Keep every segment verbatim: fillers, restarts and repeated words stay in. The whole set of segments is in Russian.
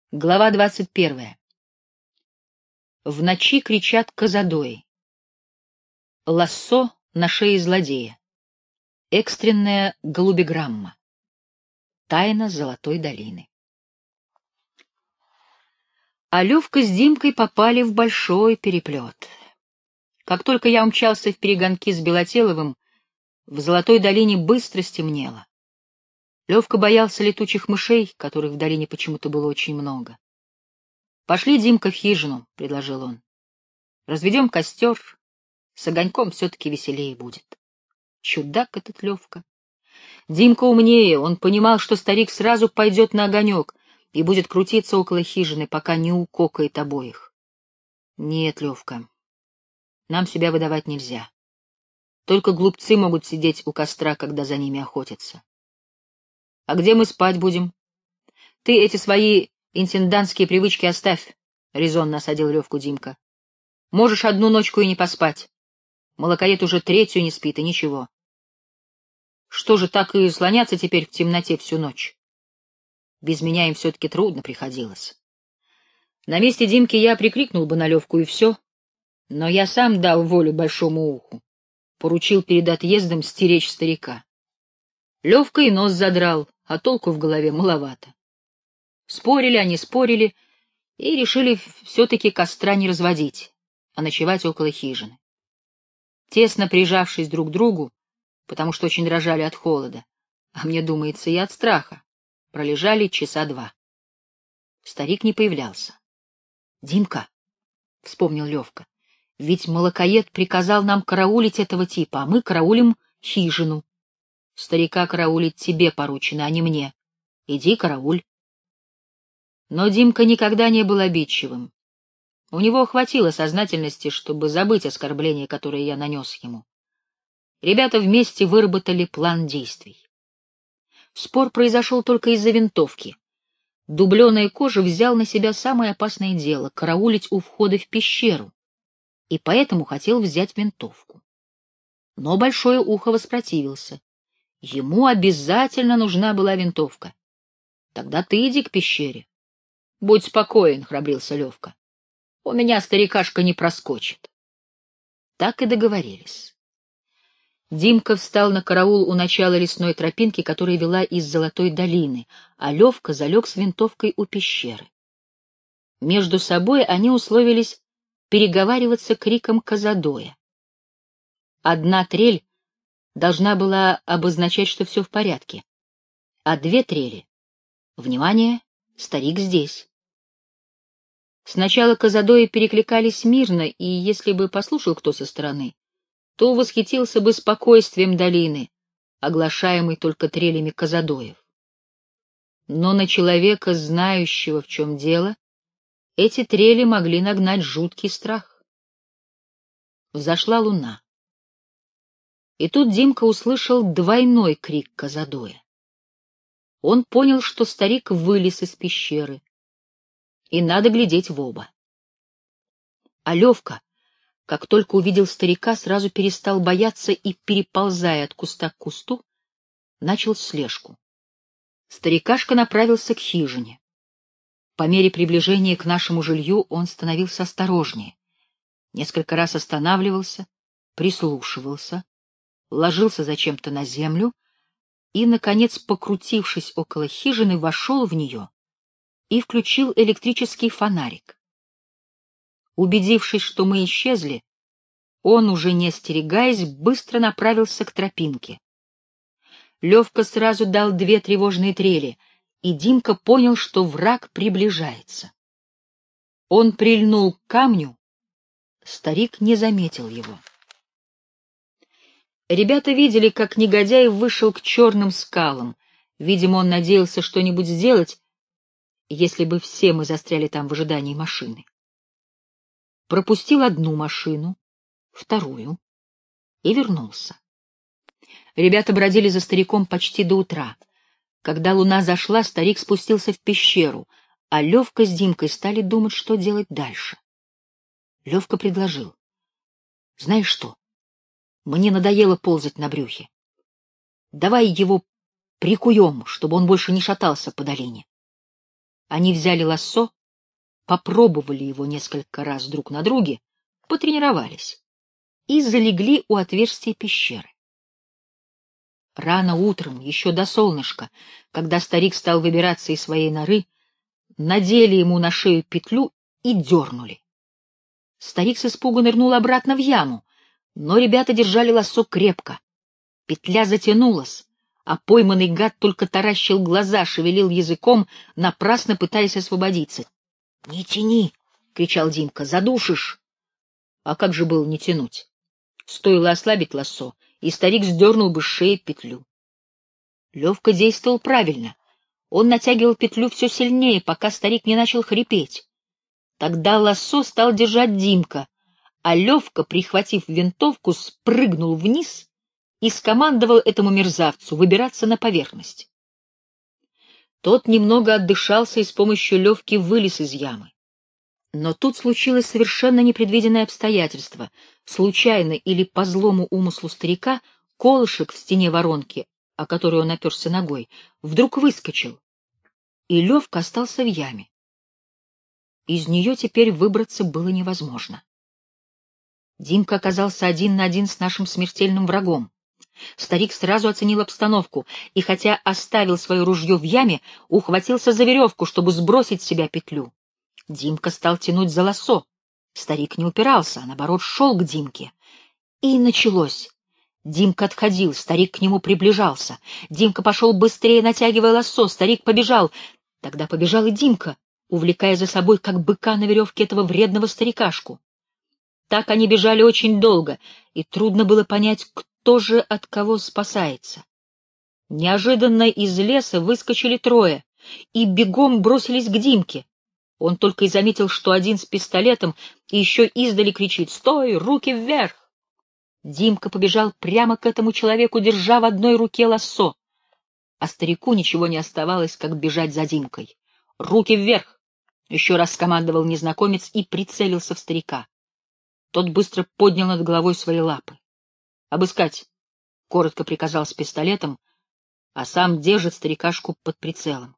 Глава двадцать первая. В ночи кричат козадои. Лассо на шее злодея. Экстренная голубеграмма. Тайна Золотой долины. А Левка с Димкой попали в большой переплет. Как только я умчался в перегонки с Белотеловым, в Золотой долине быстро стемнело. Левка боялся летучих мышей, которых в долине почему-то было очень много. «Пошли, Димка, в хижину», — предложил он. «Разведем костер, с огоньком все-таки веселее будет». Чудак этот Левка. Димка умнее, он понимал, что старик сразу пойдет на огонек и будет крутиться около хижины, пока не укокает обоих. Нет, Левка, нам себя выдавать нельзя. Только глупцы могут сидеть у костра, когда за ними охотятся. А где мы спать будем? Ты эти свои интендантские привычки оставь, — резонно осадил Левку Димка. Можешь одну ночку и не поспать. Молокоед уже третью не спит, и ничего. Что же, так и слоняться теперь в темноте всю ночь? Без меня им все-таки трудно приходилось. На месте Димки я прикрикнул бы на Левку, и все. Но я сам дал волю большому уху. Поручил перед отъездом стеречь старика. Левка и нос задрал, а толку в голове маловато. Спорили они, спорили, и решили все-таки костра не разводить, а ночевать около хижины. Тесно прижавшись друг к другу, потому что очень дрожали от холода, а мне думается и от страха, пролежали часа два. Старик не появлялся. — Димка, — вспомнил Левка, — ведь молокоед приказал нам караулить этого типа, а мы караулим хижину. Старика караулить тебе поручено, а не мне. Иди карауль. Но Димка никогда не был обидчивым. У него хватило сознательности, чтобы забыть оскорбление, которое я нанес ему. Ребята вместе выработали план действий. Спор произошел только из-за винтовки. Дубленая кожа взял на себя самое опасное дело — караулить у входа в пещеру, и поэтому хотел взять винтовку. Но Большое Ухо воспротивился. Ему обязательно нужна была винтовка. Тогда ты иди к пещере. — Будь спокоен, — храбрился Левка. — У меня старикашка не проскочит. Так и договорились. Димка встал на караул у начала лесной тропинки, которая вела из Золотой долины, а Левка залег с винтовкой у пещеры. Между собой они условились переговариваться криком козадоя. Одна трель должна была обозначать, что все в порядке, а две трели — «Внимание! Старик здесь!» Сначала козадои перекликались мирно, и если бы послушал кто со стороны, то восхитился бы спокойствием долины, оглашаемой только трелями козадоев. Но на человека, знающего, в чем дело, эти трели могли нагнать жуткий страх. Взошла луна. И тут Димка услышал двойной крик козадоя. Он понял, что старик вылез из пещеры, и надо глядеть в оба. А Левка, как только увидел старика, сразу перестал бояться и, переползая от куста к кусту, начал слежку. Старикашка направился к хижине. По мере приближения к нашему жилью он становился осторожнее. Несколько раз останавливался, прислушивался, ложился зачем-то на землю и, наконец, покрутившись около хижины, вошел в нее и включил электрический фонарик. Убедившись, что мы исчезли, он, уже не остерегаясь, быстро направился к тропинке. Левка сразу дал две тревожные трели, и Димка понял, что враг приближается. Он прильнул к камню, старик не заметил его. Ребята видели, как негодяй вышел к черным скалам. Видимо, он надеялся что-нибудь сделать, если бы все мы застряли там в ожидании машины. Пропустил одну машину, вторую и вернулся. Ребята бродили за стариком почти до утра. Когда луна зашла, старик спустился в пещеру, а Левка с Димкой стали думать, что делать дальше. Левка предложил: — Знаешь что? Мне надоело ползать на брюхе. Давай его прикуем, чтобы он больше не шатался по долине. Они взяли лассо, попробовали его несколько раз друг на друге, потренировались и залегли у отверстия пещеры. Рано утром, еще до солнышка, когда старик стал выбираться из своей норы, надели ему на шею петлю и дернули. Старик с испугу нырнул обратно в яму, но ребята держали лассо крепко. Петля затянулась, а пойманный гад только таращил глаза, шевелил языком, напрасно пытаясь освободиться. — Не тяни! — кричал Димка. — Задушишь! А как же было не тянуть? Стоило ослабить лассо, и старик сдернул бы с шеи петлю. Левка действовал правильно. Он натягивал петлю все сильнее, пока старик не начал хрипеть. Тогда лассо стал держать Димка, а Левка, прихватив винтовку, спрыгнул вниз и скомандовал этому мерзавцу выбираться на поверхность. Тот немного отдышался и с помощью Левки вылез из ямы. Но тут случилось совершенно непредвиденное обстоятельство. Случайно или по злому умыслу старика колышек в стене воронки, о которую он оперся ногой, вдруг выскочил, и Левка остался в яме. Из нее теперь выбраться было невозможно. Димка оказался один на один с нашим смертельным врагом. Старик сразу оценил обстановку и, хотя оставил свое ружье в яме, ухватился за веревку, чтобы сбросить с себя петлю. Димка стал тянуть за лассо. Старик не упирался, а наоборот шел к Димке. И началось. Димка отходил, старик к нему приближался. Димка пошел быстрее, натягивая лассо, старик побежал. Тогда побежал и Димка, увлекая за собой, как быка на веревке, этого вредного старикашку. Так они бежали очень долго, и трудно было понять, кто же от кого спасается. Неожиданно из леса выскочили трое и бегом бросились к Димке. Он только и заметил, что один с пистолетом и еще издали кричит: «Стой! Руки вверх!» Димка побежал прямо к этому человеку, держа в одной руке лассо. А старику ничего не оставалось, как бежать за Димкой. «Руки вверх!» — еще раз скомандовал незнакомец и прицелился в старика. Тот быстро поднял над головой свои лапы. «Обыскать!» — коротко приказал с пистолетом, а сам держит старикашку под прицелом.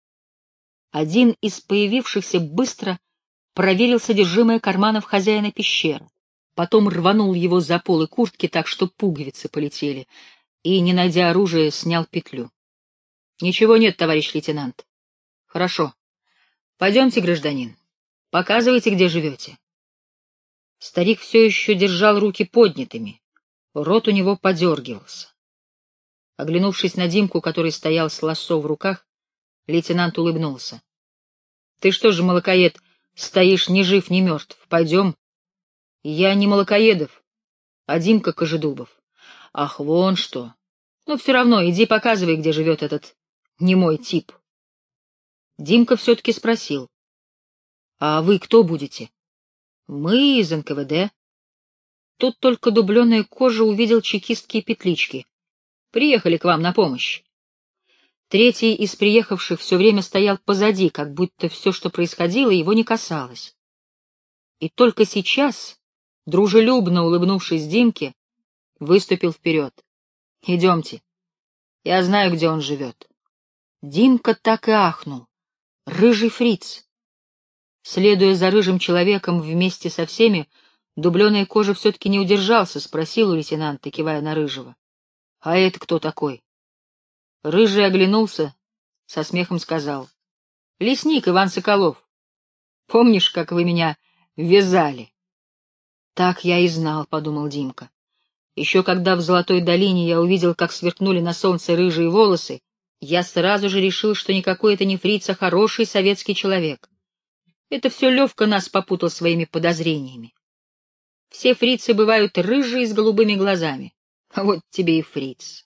Один из появившихся быстро проверил содержимое карманов хозяина пещеры, потом рванул его за полы куртки так, что пуговицы полетели, и, не найдя оружия, снял петлю. — Ничего нет, товарищ лейтенант. — Хорошо. Пойдемте, гражданин. Показывайте, где живете. Старик все еще держал руки поднятыми, рот у него подергивался. Оглянувшись на Димку, который стоял с лассо в руках, лейтенант улыбнулся. — Ты что же, молокоед, стоишь ни жив, ни мертв? Пойдем. — Я не Молокоедов, а Димка Кожедубов. — Ах, вон что. Ну, все равно, иди показывай, где живет этот немой тип. Димка все-таки спросил. — А вы кто будете? — Мы из эн ка вэ дэ. Тут только дубленая кожа увидел чекистские петлички. Приехали к вам на помощь. Третий из приехавших все время стоял позади, как будто все, что происходило, его не касалось. И только сейчас, дружелюбно улыбнувшись Димке, выступил вперед. — Идемте. Я знаю, где он живет. Димка так и ахнул. Рыжий фриц. Следуя за рыжим человеком вместе со всеми, дубленая кожа все-таки не удержался, спросил у лейтенанта, кивая на рыжего. — А это кто такой? Рыжий оглянулся, со смехом сказал. — Лесник Иван Соколов. Помнишь, как вы меня вязали? — Так я и знал, — подумал Димка. Еще когда в Золотой долине я увидел, как сверкнули на солнце рыжие волосы, я сразу же решил, что никакой это не фриц, а хороший советский человек. Это все Левка нас попутал своими подозрениями. Все фрицы бывают рыжие с голубыми глазами. А вот тебе и фриц.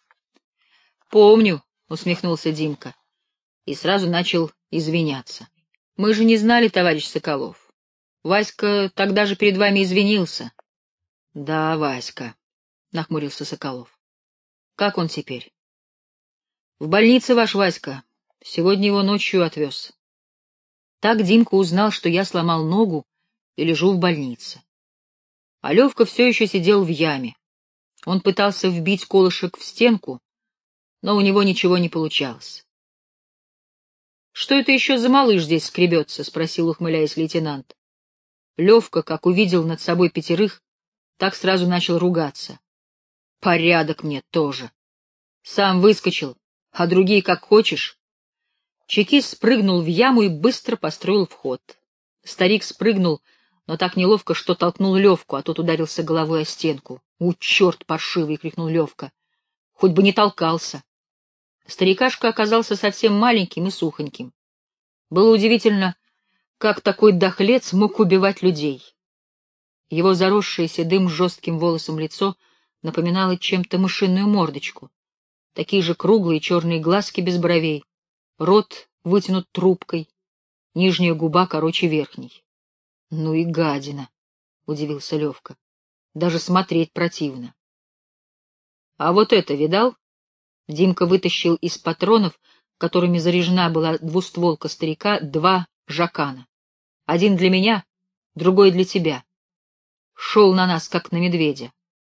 — Помню, — усмехнулся Димка и сразу начал извиняться. — Мы же не знали, товарищ Соколов. Васька тогда же перед вами извинился. — Да, Васька, — нахмурился Соколов. — Как он теперь? — В больнице ваш Васька. Сегодня его ночью отвез. Так Димка узнал, что я сломал ногу и лежу в больнице. А Левка все еще сидел в яме. Он пытался вбить колышек в стенку, но у него ничего не получалось. — Что это еще за малыш здесь скребется? — спросил, ухмыляясь, лейтенант. Левка, как увидел над собой пятерых, так сразу начал ругаться. — Порядок мне тоже. Сам выскочил, а другие как хочешь. Чекист спрыгнул в яму и быстро построил вход. Старик спрыгнул, но так неловко, что толкнул Левку, а тот ударился головой о стенку. — У, черт паршивый! — крикнул Левка. — Хоть бы не толкался. Старикашка оказался совсем маленьким и сухоньким. Было удивительно, как такой дохлец мог убивать людей. Его заросшее седым жестким волосом лицо напоминало чем-то мышиную мордочку. Такие же круглые черные глазки без бровей, рот вытянут трубкой, нижняя губа короче верхней. — Ну и гадина! — удивился Левка. — Даже смотреть противно. — А вот это видал? Димка вытащил из патронов, которыми заряжена была двустволка старика, два жакана. Один для меня, другой для тебя. Шел на нас, как на медведя.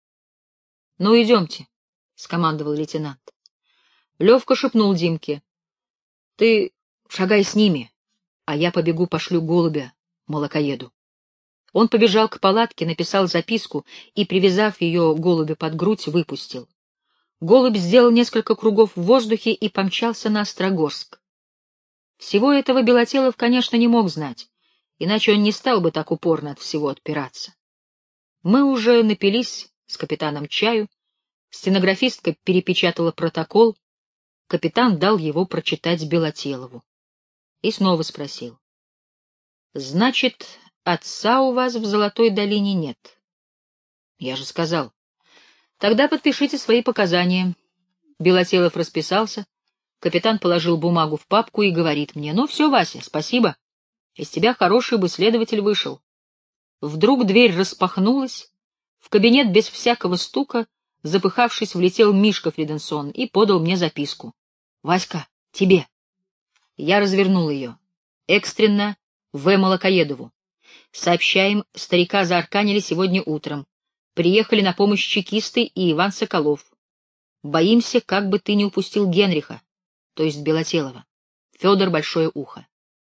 — Ну, идемте, — скомандовал лейтенант. Левка шепнул Димке: — Ты шагай с ними, а я побегу пошлю голубя молокоеду. Он побежал к палатке, написал записку и, привязав ее голубю под грудь, выпустил. Голубь сделал несколько кругов в воздухе и помчался на Острогорск. Всего этого Белотелов, конечно, не мог знать, иначе он не стал бы так упорно от всего отпираться. Мы уже напились с капитаном чаю, стенографистка перепечатала протокол, капитан дал его прочитать Белотелову. И снова спросил: — Значит, отца у вас в Золотой долине нет? — Я же сказал. — Тогда подпишите свои показания. Белотелов расписался, капитан положил бумагу в папку и говорит мне: — Ну все, Вася, спасибо. Из тебя хороший бы следователь вышел. Вдруг дверь распахнулась, в кабинет без всякого стука, запыхавшись, влетел Мишка Фриденсон и подал мне записку. — Васька, тебе. Я развернул ее. Экстренно В. Молокоедову. Сообщаем, старика заарканили сегодня утром. Приехали на помощь чекисты и Иван Соколов. Боимся, как бы ты не упустил Генриха, то есть Белотелова. Федор Большое Ухо.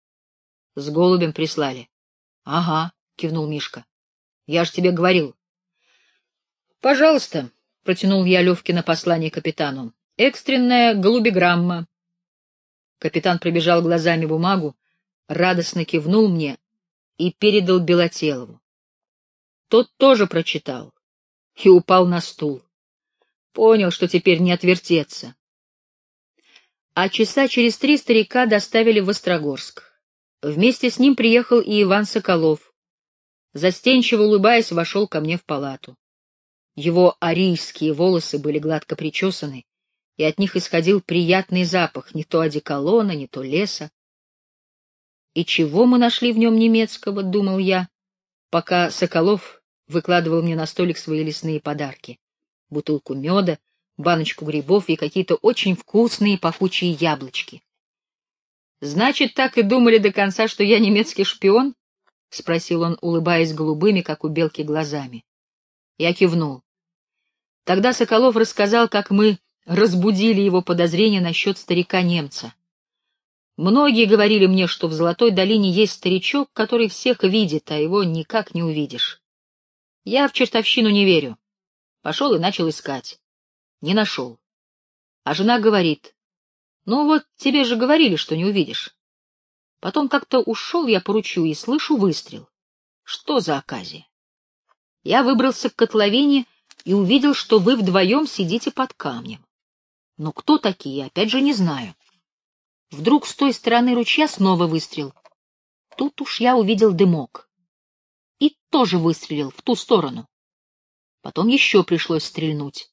С голубем прислали. — Ага, — кивнул Мишка. — Я ж тебе говорил. — Пожалуйста, — протянул я Левкино послание капитану. — Экстренная голубеграмма. Капитан пробежал глазами бумагу, радостно кивнул мне и передал Белотелову. Тот тоже прочитал и упал на стул. Понял, что теперь не отвертеться. А часа через три старика доставили в Острогорск. Вместе с ним приехал и Иван Соколов. Застенчиво улыбаясь, вошел ко мне в палату. Его арийские волосы были гладко причесаны, и от них исходил приятный запах, не то одеколона, не то леса. И чего мы нашли в нем немецкого, думал я, пока Соколов выкладывал мне на столик свои лесные подарки: бутылку меда, баночку грибов и какие-то очень вкусные пахучие яблочки. — Значит, так и думали до конца, что я немецкий шпион? — спросил он, улыбаясь голубыми, как у белки, глазами. Я кивнул. Тогда Соколов рассказал, как мы разбудили его подозрения насчет старика-немца. Многие говорили мне, что в Золотой долине есть старичок, который всех видит, а его никак не увидишь. Я в чертовщину не верю. Пошел и начал искать. Не нашел. А жена говорит: ну вот тебе же говорили, что не увидишь. Потом как-то ушел я по ручью и слышу выстрел. Что за оказия? Я выбрался к котловине и увидел, что вы вдвоем сидите под камнем. Но кто такие, опять же не знаю. Вдруг с той стороны ручья снова выстрел. Тут уж я увидел дымок. И тоже выстрелил в ту сторону. Потом еще пришлось стрельнуть.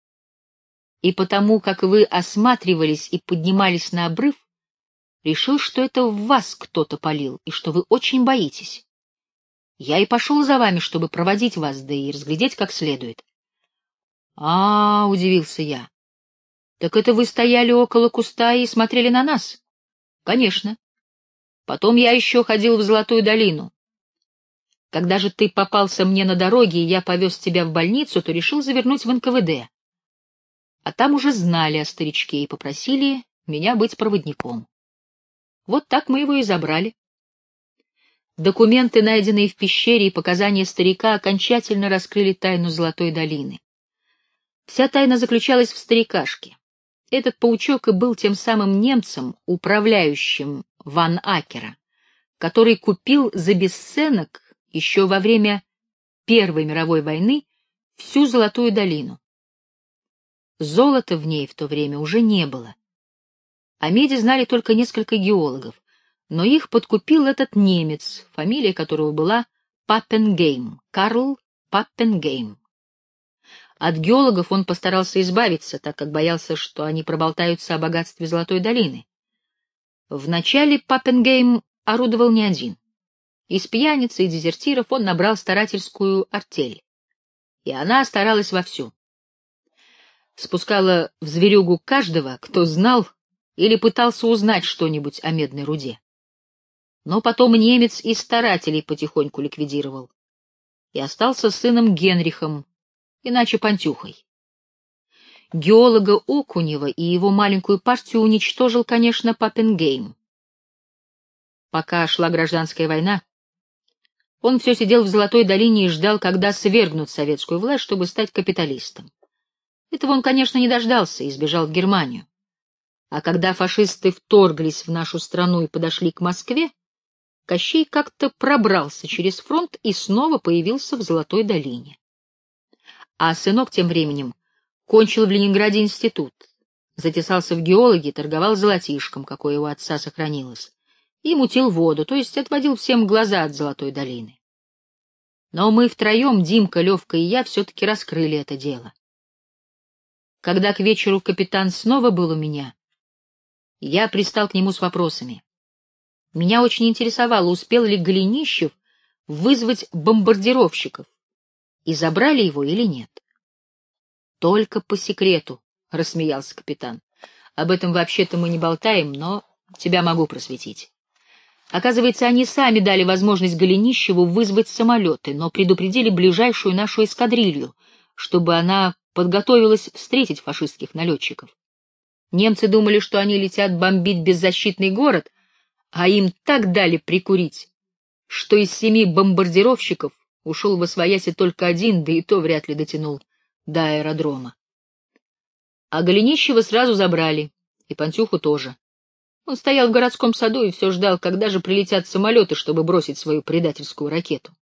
И потому, как вы осматривались и поднимались на обрыв, решил, что это в вас кто-то палил, и что вы очень боитесь. Я и пошел за вами, чтобы проводить вас, да и разглядеть как следует. — А, — удивился я, — так это вы стояли около куста и смотрели на нас? — Конечно. Потом я еще ходил в Золотую долину. Когда же ты попался мне на дороге, и я повез тебя в больницу, то решил завернуть в эн ка вэ дэ. А там уже знали о старичке и попросили меня быть проводником. Вот так мы его и забрали. Документы, найденные в пещере, и показания старика окончательно раскрыли тайну Золотой долины. Вся тайна заключалась в старикашке. Этот паучок и был тем самым немцем, управляющим Ван Акера, который купил за бесценок еще во время Первой мировой войны всю Золотую долину. Золота в ней в то время уже не было. О меди знали только несколько геологов, но их подкупил этот немец, фамилия которого была Паппенгейм, Карл Паппенгейм. От геологов он постарался избавиться, так как боялся, что они проболтаются о богатстве Золотой долины. Вначале Паппенгейм орудовал не один. Из пьяниц и дезертиров он набрал старательскую артель, и она старалась вовсю. Спускала в зверюгу каждого, кто знал или пытался узнать что-нибудь о медной руде. Но потом немец и старателей потихоньку ликвидировал, и остался сыном Генрихом, иначе Пантюхой. Геолога Окунева и его маленькую партию уничтожил, конечно, Паппенгейм. Пока шла гражданская война, он все сидел в Золотой долине и ждал, когда свергнут советскую власть, чтобы стать капиталистом. Этого он, конечно, не дождался и сбежал в Германию. А когда фашисты вторглись в нашу страну и подошли к Москве, Кощей как-то пробрался через фронт и снова появился в Золотой долине. А сынок тем временем кончил в Ленинграде институт, затесался в геологи, торговал золотишком, какое у отца сохранилось, и мутил воду, то есть отводил всем глаза от Золотой долины. Но мы втроем, Димка, Левка и я, все-таки раскрыли это дело. Когда к вечеру капитан снова был у меня, я пристал к нему с вопросами. Меня очень интересовало, успел ли Голенищев вызвать бомбардировщиков, и забрали его или нет. — Только по секрету, — рассмеялся капитан. — Об этом вообще-то мы не болтаем, но тебя могу просветить. Оказывается, они сами дали возможность Голенищеву вызвать самолеты, но предупредили ближайшую нашу эскадрилью, чтобы она подготовилась встретить фашистских налетчиков. Немцы думали, что они летят бомбить беззащитный город, а им так дали прикурить, что из семи бомбардировщиков ушел восвояси только один, да и то вряд ли дотянул до аэродрома. А Голенищева сразу забрали, и Пантюху тоже. Он стоял в городском саду и все ждал, когда же прилетят самолеты, чтобы бросить свою предательскую ракету.